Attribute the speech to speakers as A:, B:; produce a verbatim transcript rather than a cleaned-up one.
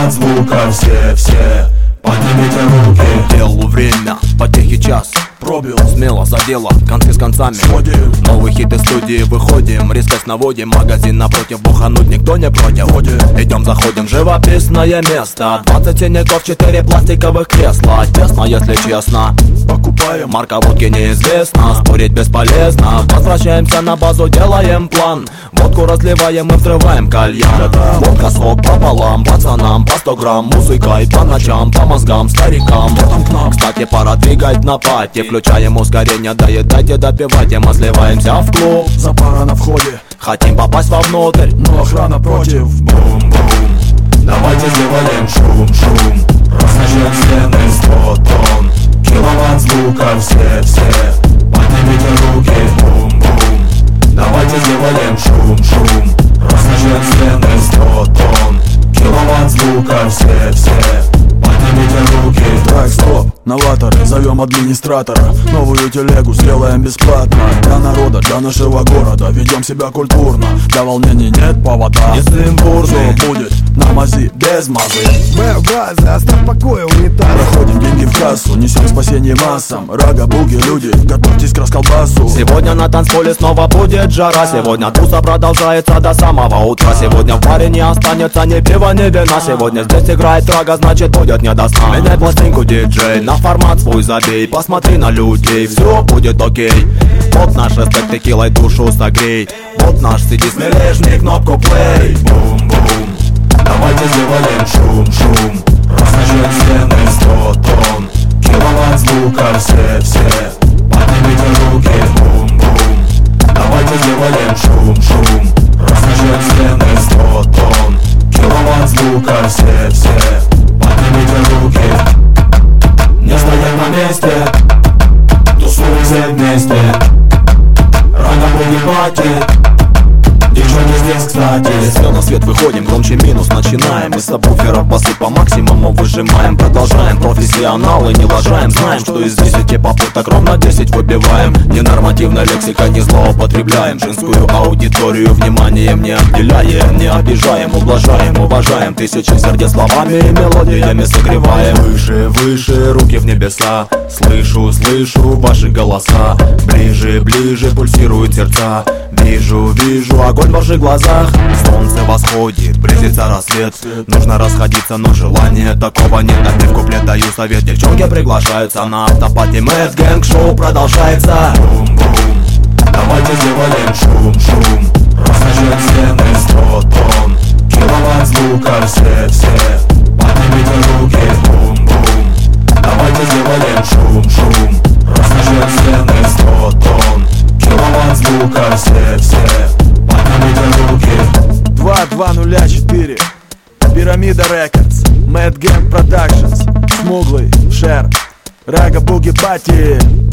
A: Киловатт звука, все, все, поднимите руки.
B: Делу время, потехи час.
A: Пробил,
B: смело за дело, концы с концами.
A: сводим.
B: Новые хиты студии выходим, резкость наводим. Магазин напротив, бухануть никто не против.
A: Ходим.
B: Идем, заходим, живописное место. Двадцать тенников, четыре пластиковых кресла. Тесно, если честно.
A: Покупаем,
B: Марка водки неизвестна, спорить бесполезно. Возвращаемся на базу, делаем план. Водку разливаем и взрываем кальян. Водка, сок пополам, пацанам по сто грамм. Музыкой по ночам, по мозгам, старикам.
A: Потом к нам.
B: Кстати, пора двигать на пати. Включаем ускорение, доедайте, допивайте. Мы сливаемся в клуб.
A: Запара на входе,
B: Хотим попасть вовнутрь.
A: но охрана против.
B: Бум-бум. Давайте сделаем шум-шум. Разнесем стены сто тонн. Киловатт звука, все, все, поднимите руки. Бум-бум. Давайте сделаем шум-шум. Разнесем стены сто тонн. Киловатт звука, все, все, поднимите руки.
A: Так, стоп, новаторы, зовем администратора. Новую телегу сделаем бесплатно. Для народа, для нашего города. Ведем себя культурно, для волнений нет повода.
B: Не сумбурный.
A: Что будет на мази без мазы?
C: Б, база, оставь в покое унитаз.
A: Проходим деньги в кассу, несем спасение массам. Рага, буги, люди, готовьтесь к расколбасу.
B: Сегодня на танцполе снова будет жара. Сегодня туса продолжается до самого утра. Сегодня в баре не останется ни пива, ни вина. Сегодня здесь играет рага, значит будет не до сна. Меняй пластинку, диджей, на формат свой забей. Посмотри на людей, все будет окей. Вот наш респект, текилой душу согрей. Вот наш си ди, смелее жми кнопку плей. Бум-бум. Давайте сделаем шум-шум. Разнесем стены сто тонн. Киловатт звука, все, все, поднимите руки. Бум-бум. Давайте сделаем шум-шум. Разнесем стены сто тонн. Киловатт звука, все, все, поднимите руки. Не стоять на месте, тусуем все вместе. Рано буги пати. Ничего не здесь, кстати. Все на свет выходим, громче минус начинаем. Мы с сабвуферов басы по максимуму выжимаем. Продолжаем, профессионалы не лажаем. Знаем, что из десяти попыток ровно десять выбиваем. Ненормативная лексика, не злоупотребляем. Женскую аудиторию вниманием не отделяем. Не обижаем, ублажаем, уважаем. Тысячи сердец словами и мелодиями согреваем. Выше, выше, руки в небеса. Слышу, слышу ваши голоса. Ближе, ближе пульсируют сердца. Вижу, вижу огонь в ваших глазах. Солнце восходит, близится рассвет. Нужно расходиться, но желания такого нет. Опять в куплет даю совет. Девчонки приглашаются на автопати. Мэд Гэнг шоу продолжается. Бум-бум. Давайте сделаем шум-шум. Разнесем стены сто тонн. Киловатт звука, все, все, поднимите руки. Бум-бум. Давайте сделаем шум-шум. Разнесем стены сто тонн. Киловатт звука, все, все, поднимите руки.
A: Два два нуля четыре, Пирамида Рекордс, Мэд Гэнг Продакшнс, Смуглый, Шер, Рага, буги, пати.